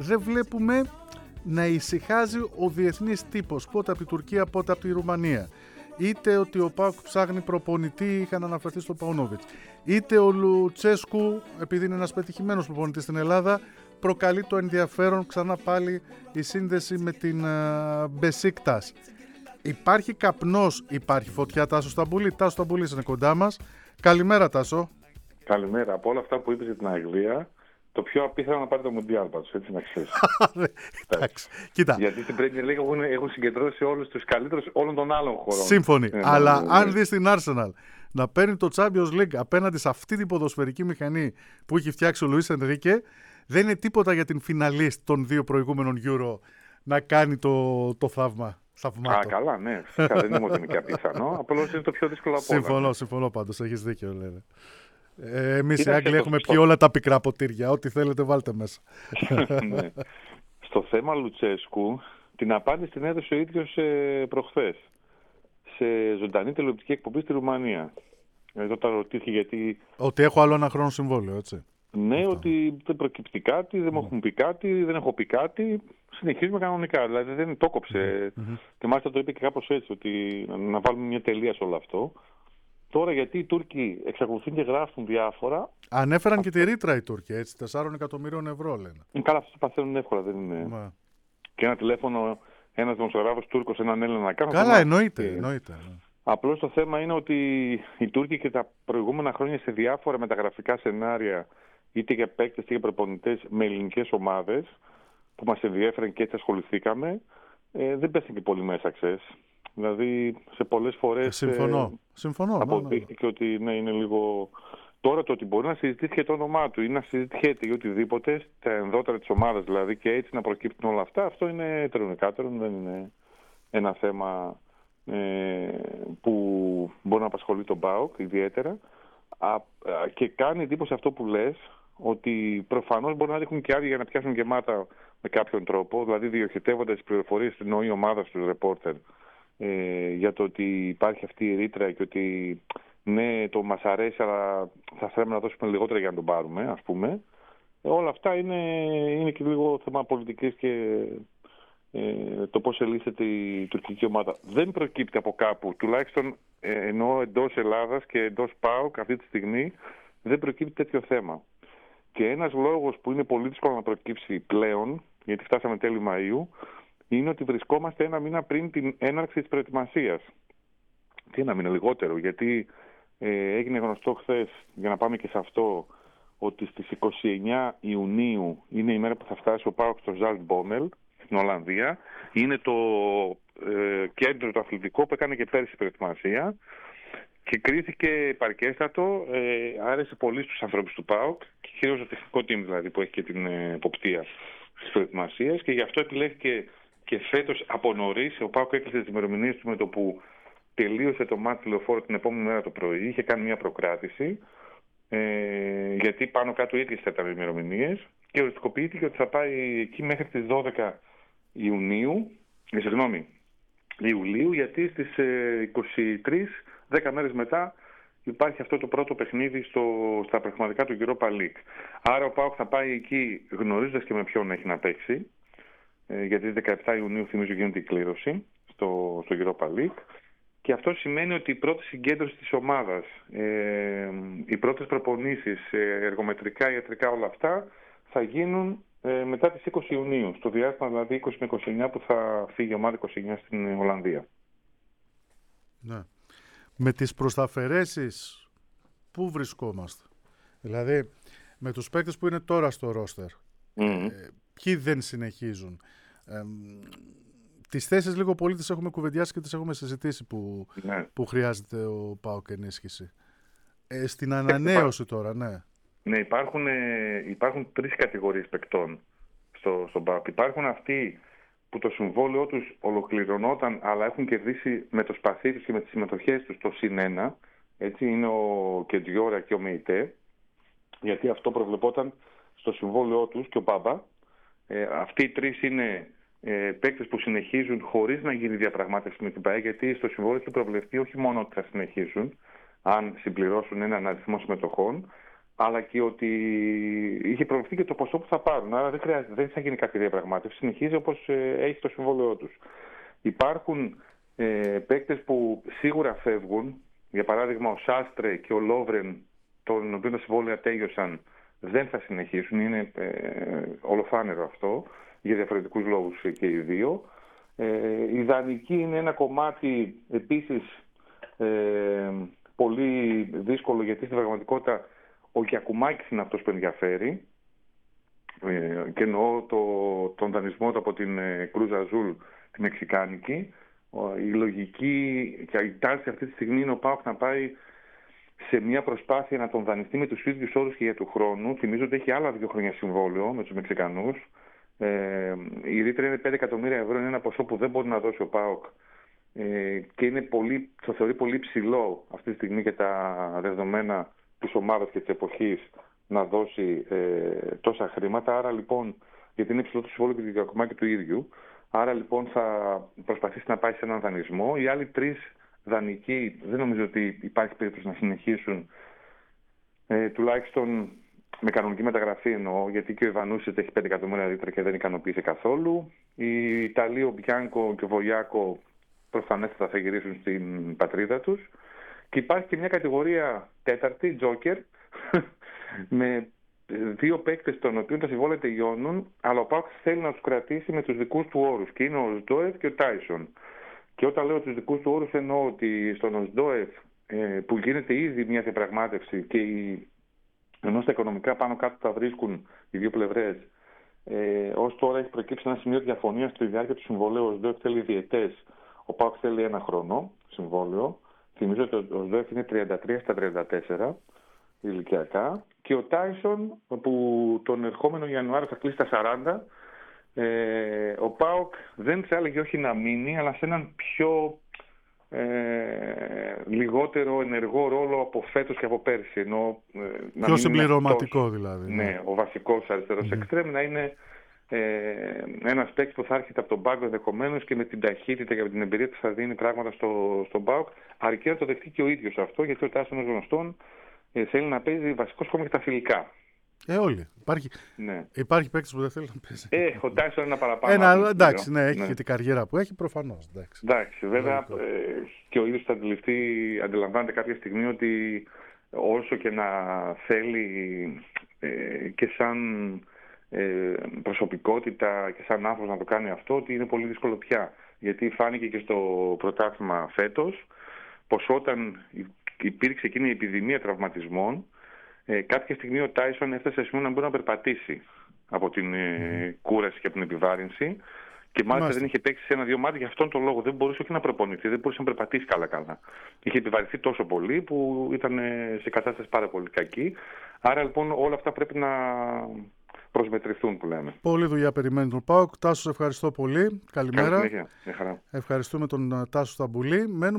δεν βλέπουμε να ησυχάζει ο διεθνής τύπος, πότε από τη Τουρκία, πότε από τη Ρουμανία. Είτε ότι ο ΠΑΟΚ ψάχνει προπονητή, είχαν αναφερθεί στο Παουνόβιτς. Είτε ο Λουτσέσκου, επειδή είναι ένας πετυχημένος προπονητής στην Ελλάδα, προκαλεί το ενδιαφέρον ξανά πάλι η σύνδεση με την Μπεσίκτας. Υπάρχει καπνός, υπάρχει φωτιά, Τάσο Σταμπούλη. Τάσο Σταμπούλη είναι κοντά μας. Καλημέρα, Τάσο. Καλημέρα. Από όλα αυτά που είπες για την Αγγλία, το πιο απίθανο να πάρει το Μουντιάλ πάντως, έτσι να ξέρεις. Εντάξει, κοίτα. Γιατί στην Premier League έχουν συγκεντρώσει όλους τους καλύτερους όλων των άλλων χωρών. Σύμφωνοι. Αλλά αν δεις την Arsenal να παίρνει το Champions League απέναντι σε αυτή την ποδοσφαιρική μηχανή που έχει φτιάξει ο Λουίς Ενρίκε, δεν είναι τίποτα για την φιναλίστ των 2 προηγούμενων Euro να κάνει το θαύμα. Καλά, ναι. Φυσικά δεν είναι ότι είναι και απίθανο. Απλώς είναι το πιο δύσκολο από όλα. Συμφωνώ πάντως. Έχεις δίκιο, λέει. Εμείς οι Άγγλοι έχουμε πιει όλα τα πικρά ποτήρια. Ό,τι θέλετε βάλτε μέσα. Ναι. Στο θέμα Λουτσέσκου, την απάντηση την έδωσε ο ίδιος προχθές σε ζωντανή τηλεοπτική εκπομπή στη Ρουμανία. Όταν ρωτήθηκε γιατί... Ότι έχω άλλο ένα χρόνο συμβόλαιο, έτσι. Ναι, ότι δεν προκύπτει κάτι, δεν μου έχουν πει κάτι, δεν έχω πει κάτι. Συνεχίζουμε κανονικά. Δηλαδή δεν το κόψε. Και μάλιστα το είπε και κάπως έτσι, ότι να βάλουμε μια τελεία σε όλο αυτό. Τώρα γιατί οι Τούρκοι εξακολουθούν και γράφουν διάφορα. Ανέφεραν και τη ρήτρα οι Τούρκοι, έτσι, 4 εκατομμυρίων ευρώ λένε. Καλά, αυτό το παθαίνουν εύκολα, δεν είναι. Και ένα τηλέφωνο, ένας δημοσιογράφος Τούρκος, έναν Έλληνα να κάνω. Καλά, εννοείται. Απλώς το θέμα είναι ότι οι Τούρκοι και τα προηγούμενα χρόνια σε διάφορα μεταγραφικά σενάρια, είτε για παίκτες είτε για προπονητές με ελληνικές ομάδες, που μας ενδιέφεραν και έτσι ασχοληθήκαμε, δεν πέσαν και πολύ μέσα, ξέρεις. Δηλαδή σε πολλές φορές συμφωνώ, αποδείχθηκε ότι ναι, είναι λίγο... Τώρα το ότι μπορεί να συζητήθηκε το όνομά του ή να συζητιέται ή οτιδήποτε στα ενδότερα της ομάδας δηλαδή και έτσι να προκύπτουν όλα αυτά, αυτό είναι τερουνικάτερον, δεν είναι ένα θέμα που μπορεί να απασχολεί τον ΠΑΟΚ ιδιαίτερα. Και κάνει εντύπωση αυτό που λες, ότι προφανώς μπορεί να ρίχνουν και άδεια για να πιάσουν γεμάτα με κάποιον τρόπο, δηλαδή διοχετεύοντας τις πληροφορίες στην νοή ομάδα στους ρεπόρτερ για το ότι υπάρχει αυτή η ρήτρα και ότι ναι, το μας αρέσει, αλλά θα θέλαμε να δώσουμε λιγότερα για να τον πάρουμε, ας πούμε. Όλα αυτά είναι και λίγο θέμα πολιτικής και το πώς ελύσσεται η τουρκική ομάδα. Δεν προκύπτει από κάπου, τουλάχιστον ενώ εντός Ελλάδας και εντός ΠΑΟΚ αυτή τη στιγμή, δεν προκύπτει τέτοιο θέμα. Και ένας λόγος που είναι πολύ δύσκολο να προκύψει πλέον, γιατί φτάσαμε τέλη Μαΐου, είναι ότι βρισκόμαστε ένα μήνα πριν την έναρξη της προετοιμασίας. Τι ένα μήνα λιγότερο, γιατί έγινε γνωστό χθες, για να πάμε και σε αυτό, ότι στις 29 Ιουνίου είναι η μέρα που θα φτάσει ο ΠΑΟΚ στο Ζάλτμπόμελ, στην Ολλανδία. Είναι το κέντρο το αθλητικό που έκανε και πέρυσι προετοιμασία και κρίθηκε επαρκέστατο, άρεσε πολύ στους ανθρώπους του ΠΑΟΚ και κυρίως το τεχνικό team δηλαδή που έχει και την εποπτεία στις προετοιμασίες και γι' αυτό επιλέχθηκε και φέτος από νωρίς. Ο ΠΑΟΚ έκλεισε τις ημερομηνίες του με το που τελείωσε το μάτι Λεωφόρο την επόμενη μέρα το πρωί, είχε κάνει μια προκράτηση γιατί πάνω κάτω ίδιες θα ήταν οι ημερομηνίες και οριστικοποιήθηκε ότι θα πάει εκεί μέχρι τις 12 Ιουλίου, γιατί στις 23, 10 μέρες μετά, υπάρχει αυτό το πρώτο παιχνίδι στα πραγματικά του Europa League. Άρα ο ΠΑΟΚ θα πάει εκεί γνωρίζοντας και με ποιον έχει να παίξει, γιατί 17 Ιουνίου θυμίζω γίνεται η κλήρωση στο Europa League. Και αυτό σημαίνει ότι η πρώτη συγκέντρωση της ομάδας, οι πρώτες προπονήσεις, εργομετρικά, ιατρικά, όλα αυτά, θα γίνουν μετά τις 20 Ιουνίου, στο διάστημα δηλαδή 20 με 29 που θα φύγει η ομάδα 29 στην Ολλανδία. Ναι. Με τις προσταφαιρέσεις, πού βρισκόμαστε? Δηλαδή, με τους παίκτες που είναι τώρα στο ρόστερ, ποιοι δεν συνεχίζουν? Τις θέσεις λίγο πολύ τις έχουμε κουβεντιάσει και τις έχουμε συζητήσει που χρειάζεται ο ΠΑΟΚ ενίσχυση. Στην ανανέωση τώρα, ναι. Ναι, υπάρχουν 3 κατηγορίες παικτών στον ΠΑΟΚ. Υπάρχουν αυτοί που το συμβόλαιό τους ολοκληρωνόταν, αλλά έχουν κερδίσει με το σπαθί τους και με τις συμμετοχές τους το +1. Έτσι είναι ο Κεντζιόρα και ο Μεϊτέ, γιατί αυτό προβλεπόταν στο συμβόλαιό τους και ο Μπάμπα. Αυτοί οι 3 είναι παίκτες που συνεχίζουν χωρίς να γίνει διαπραγμάτευση με την ΠΑΕ, γιατί στο συμβόλαιο έχει προβλεφθεί όχι μόνο ότι θα συνεχίσουν, αν συμπληρώσουν έναν αριθμό συμμετοχών, αλλά και ότι είχε προβληθεί και το ποσό που θα πάρουν. Άρα δεν θα γίνει κάποια διαπραγμάτευση. Συνεχίζει όπως έχει το συμβόλαιό τους. Υπάρχουν παίκτες που σίγουρα φεύγουν. Για παράδειγμα, ο Σάστρε και ο Λόβρεν, των οποίων τα συμβόλαια τέλειωσαν, δεν θα συνεχίσουν. Είναι ολοφάνερο αυτό, για διαφορετικούς λόγους και οι δύο. Η δανεική είναι ένα κομμάτι επίσης πολύ δύσκολο, γιατί στην πραγματικότητα ο Γιακουμάκης είναι αυτός που ενδιαφέρει. Και εννοώ τον δανεισμό του από την Κρούζ Αζούλ, τη μεξικάνικη. Η λογική και η τάση αυτή τη στιγμή είναι ο ΠΑΟΚ να πάει σε μια προσπάθεια να τον δανειστεί με τους ίδιους όρους και για του χρόνου. Θυμίζω ότι έχει άλλα 2 χρόνια συμβόλαιο με τους Μεξικανούς. Η ρήτρα είναι 5 εκατομμύρια ευρώ, είναι ένα ποσό που δεν μπορεί να δώσει ο ΠΑΟΚ και είναι το θεωρεί πολύ ψηλό αυτή τη στιγμή και τα δεδομένα της ομάδας και της εποχής να δώσει τόσα χρήματα. Άρα λοιπόν, γιατί είναι ψηλό το συμβόλαιο και το Γιακουμάκη του ίδιου, άρα λοιπόν θα προσπαθήσει να πάει σε έναν δανεισμό. Οι άλλοι 3 δανεικοί δεν νομίζω ότι υπάρχει περίπτωση να συνεχίσουν, τουλάχιστον με κανονική μεταγραφή εννοώ, γιατί και ο Ιβανούσιτ έχει 5 εκατομμύρια ρήτρα και δεν ικανοποίησε καθόλου. Οι Ιταλοί, ο Μπιάνκο και ο Βογιάκο, προφανέστατα θα γυρίσουν στην πατρίδα τους. Και υπάρχει και μια κατηγορία τέταρτη, Τζόκερ, με 2 παίκτες των οποίων τα συμβόλαια τελειώνουν, αλλά ο ΠΑΟΚ θέλει να τους κρατήσει με τους δικούς του όρους. Και είναι ο Οσντόεφ και ο Τάισον. Και όταν λέω τους δικούς του όρους, εννοώ ότι στον Οσντόεφ, που γίνεται ήδη μια διαπραγμάτευση και ενώ στα οικονομικά πάνω κάτω τα βρίσκουν οι δύο πλευρές, ως τώρα έχει προκύψει ένα σημείο διαφωνίας στη διάρκεια του συμβολέου. Ο Οσντόεφ θέλει διετές, ο ΠΑΟΚ θέλει 1 χρόνο συμβόλαιο. Θυμίζω ότι ο Οσντόεφ είναι 33 στα 34 ηλικιακά. Και ο Τάισον, που τον ερχόμενο Ιανουάριο θα κλείσει τα 40, ο ΠΑΟΚ δεν θα έλεγε όχι να μείνει, αλλά σε έναν πιο λιγότερο ενεργό ρόλο από φέτος και από πέρσι. Ενώ, πιο συμπληρωματικό δηλαδή. Ναι, ο βασικός αριστερός εξτρέμ να είναι ένας παίκτης που θα έρχεται από τον πάγκο ενδεχομένως και με την ταχύτητα και με την εμπειρία που θα δίνει πράγματα στον ΠΑΟΚ. Αρκεί να το δεχτεί και ο ίδιος αυτό, γιατί ο Τάισον ως γνωστόν θέλει να παίζει βασικός ακόμα και τα φιλικά. Όλοι. Υπάρχει παίκτης που δεν θέλει να παίζει. Ο Τάισον είναι ένα παραπάνω. Εντάξει, ναι, έχει και την καριέρα που έχει, προφανώς. Εντάξει, βέβαια και ο ίδιος θα αντιλαμβάνεται κάποια στιγμή ότι όσο και να θέλει και σαν προσωπικότητα και σαν άνθρωπος να το κάνει αυτό, ότι είναι πολύ δύσκολο πια. Γιατί φάνηκε και στο πρωτάθλημα φέτος πως όταν υπήρξε εκείνη η επιδημία τραυματισμών, κάποια στιγμή ο Τάισον έφτασε σε σημείο να μπορεί να περπατήσει από την κούραση και από την επιβάρυνση και μάλιστα δεν είχε παίξει σε 1-2 μάτια για αυτόν τον λόγο. Δεν μπορούσε όχι να προπονηθεί, δεν μπορούσε να περπατήσει καλά-καλά. Είχε επιβαρυνθεί τόσο πολύ που ήταν σε κατάσταση πάρα πολύ κακή. Άρα λοιπόν όλα αυτά πρέπει να προσμετρηθούν που λέμε. Πολλή δουλειά περιμένει τον ΠΑΟΚ. Τάσο, ευχαριστώ πολύ. Καλημέρα. Καλή συνέχεια. Ευχαριστούμε τον Τάσο Σταμπουλή.